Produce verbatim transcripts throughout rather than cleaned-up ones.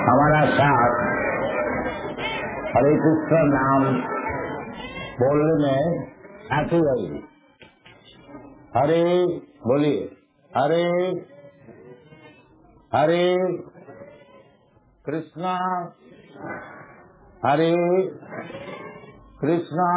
हमारा साथ हरे कृष्ण नाम बोलने में आती रही। हरे बोलिए, हरे हरे कृष्णा हरे कृष्णा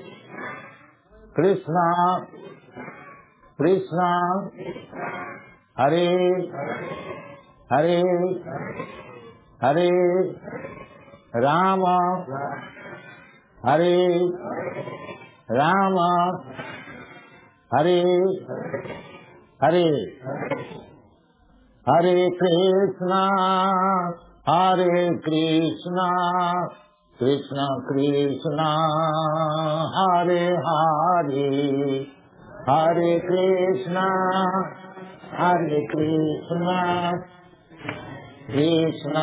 कृष्णा कृष्णा हरे हरे हरे राम हरे राम हरे हरे हरे कृष्णा हरे कृष्णा कृष्ण कृष्णा हरे हरे हरे कृष्णा हरे कृष्णा कृष्णा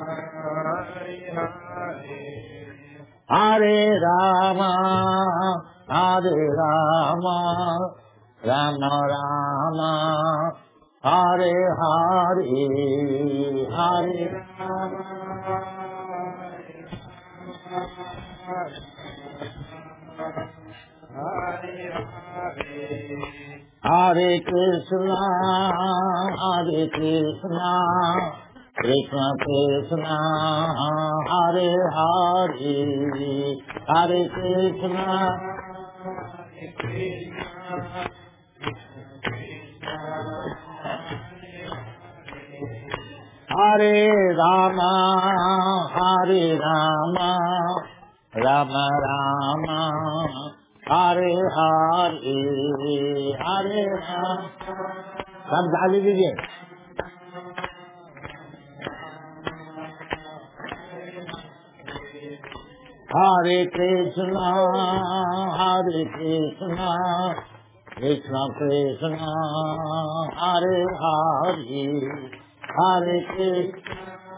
हरे राम हरे राम राम राम हरे हरे हरे हरे कृष्णा हरे कृष्णा कृष्ण कृष्णा हरे हरे हरे कृष्णा हरे राम हरे राम राम राम हरे हरे हरे राम। सब गाली दीजिए। हरे कृष्णा हरे कृष्णा कृष्ण कृष्णा हरे हरे हरे कृष्ण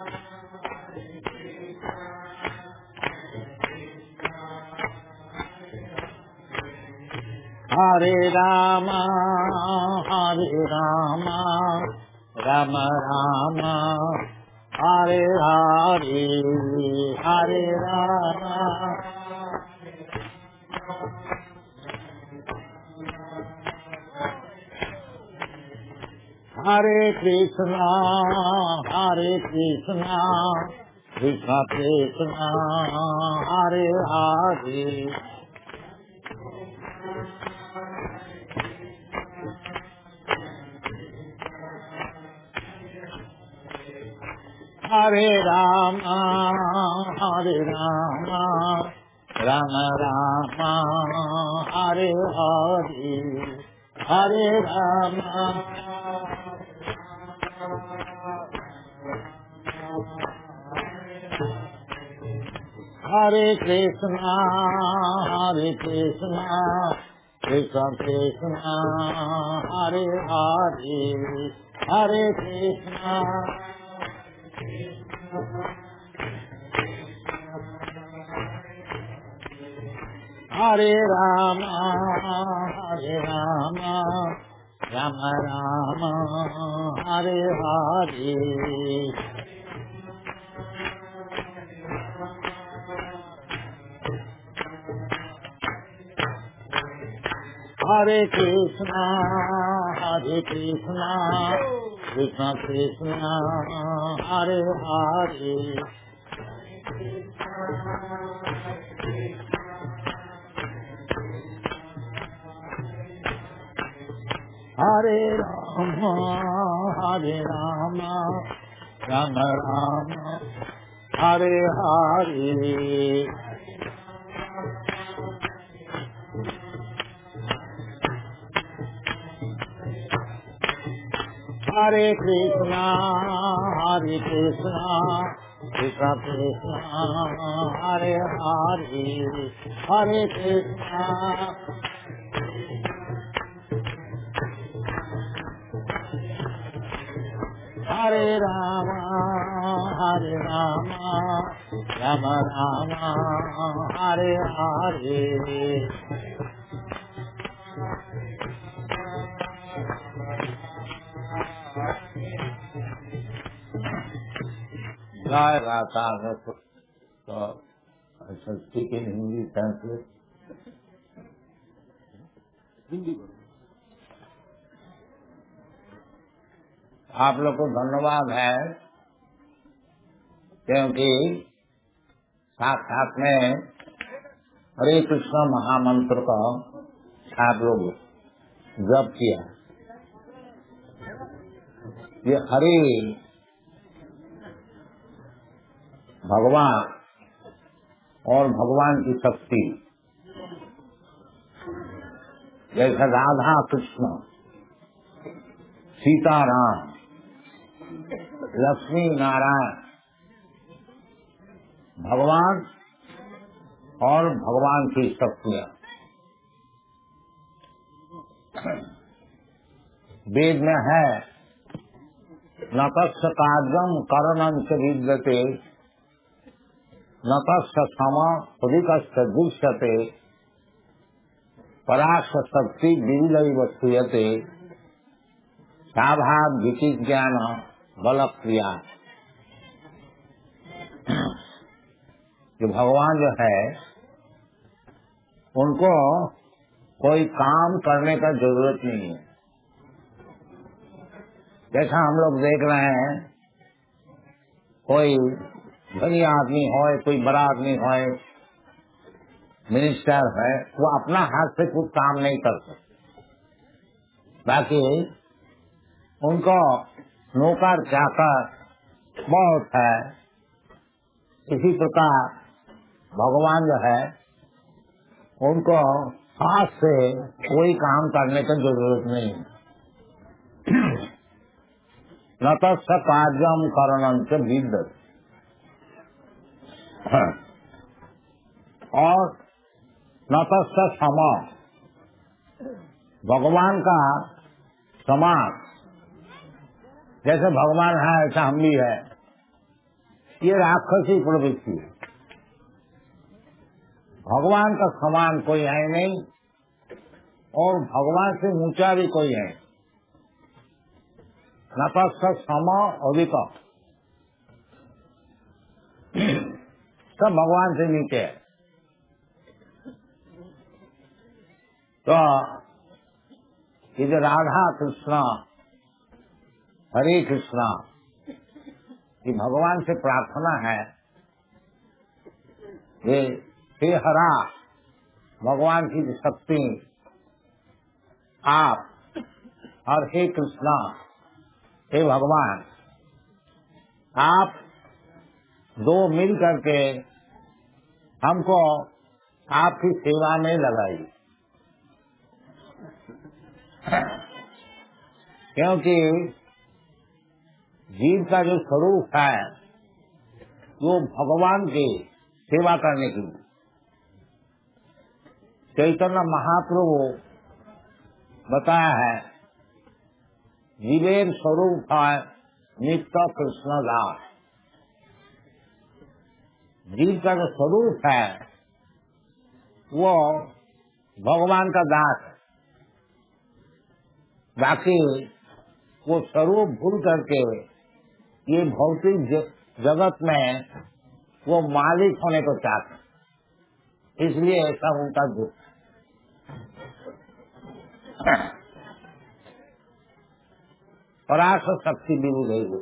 हरे राम हरे राम राम राम हरे हरे हरे राम। हरे कृष्णा हरे कृष्णा कृष्ण कृष्णा हरे हरे हरे राम हरे राम राम राम हरे हरे हरे राम। हरे कृष्णा हरे कृष्णा कृष्ण कृष्णा हरे हरे हरे कृष्णा हरे राम हरे राम राम राम हरे हरे हरे कृष्णा हरे कृष्णा कृष्ण कृष्णा हरे हरे हरे राम हरे राम राम राम हरे हरे हरे कृष्णा हरे कृष्णा कृष्ण कृष्णा हरे हरे हरे कृष्णा हरे राम हरे राम राम राम हरे हरे गाय गाता है तो ठीक है हिंदी ट्रांसलेट हिंदी आप लोग को धन्यवाद है क्योंकि साथ साथ में हरे कृष्ण महामंत्र का आप लोग जप किया। ये हरे भगवान और भगवान की शक्ति जैसे राधा कृष्ण सीताराम लक्ष्मी नारायण भगवान और भगवान की शक्तियाँ वेद में है न तस्य कार्यम करणं च विद्यते न तस्य समा अधिकस्य दृश्यते पराक्ष शक्ति विविधैव श्रूयते साभाव विज्ञान बल क्रिया। जो भगवान जो है उनको कोई काम करने का जरूरत नहीं है। जैसा हम लोग देख रहे हैं कोई धनी आदमी हो कोई बड़ा आदमी हो मिनिस्टर है वो अपना हाथ से कुछ काम नहीं कर सकते, बाकी उनको नौकर चाकर बहुत है। इसी प्रकार भगवान जो है उनको हाथ से कोई काम करने की जरूरत नहीं। न तस्य कार्यम करणं च विद्यते और न तस्य समा भगवान का समान जैसे भगवान है ऐसा हम भी है, ये राक्षसी प्रवृत्ति है। भगवान का समान कोई है नहीं और भगवान से ऊंचा भी कोई है। न तस्य समा अधिक सब भगवान से नीचे है। तो ये जो राधा कृष्णा हरे कृष्णा ये भगवान से प्रार्थना है, ये हे हरा भगवान की शक्ति आप और हे कृष्णा हे भगवान आप दो मिल करके हमको आपकी सेवा में लगाइए, क्योंकि जीव का जो स्वरूप है वो भगवान की सेवा करने की। चैतन्य महाप्रभु बताया है जीवेर स्वरूप है नित्य कृष्ण दास। जीव का जो स्वरूप है वो भगवान का दास है, बाकी वो स्वरूप भूल करके ये भौतिक जगत में वो मालिक होने को चाहते, इसलिए ऐसा उनका दुख। पराशर शक्ति विरुद्ध है।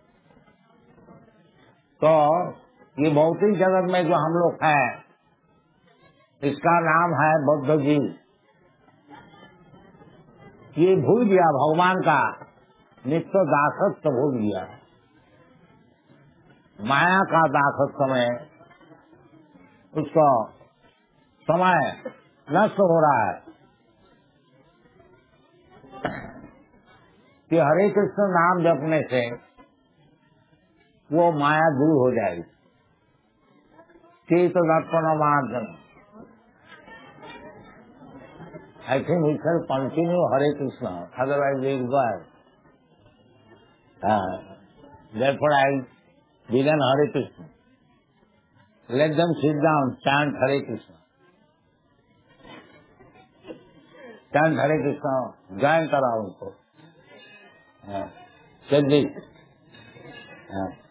तो ये भौतिक जगत में जो हम लोग हैं इसका नाम है बौद्ध जीव। ये भूल गया भगवान का नित्य दासत्व भूल गया, माया का दासत्व में उसको समय नष्ट हो रहा है कि हरे कृष्ण नाम जपने से वो माया दूर हो जाएगी। चेत दर्पण मार्जन I think we shall continue Hare Krishna, otherwise we will go ahead. Uh, therefore I began Hare Krishna. Let them sit down, chant Hare Krishna. Chant Hare Krishna, join kara unko. Uh, Jagdish. Uh,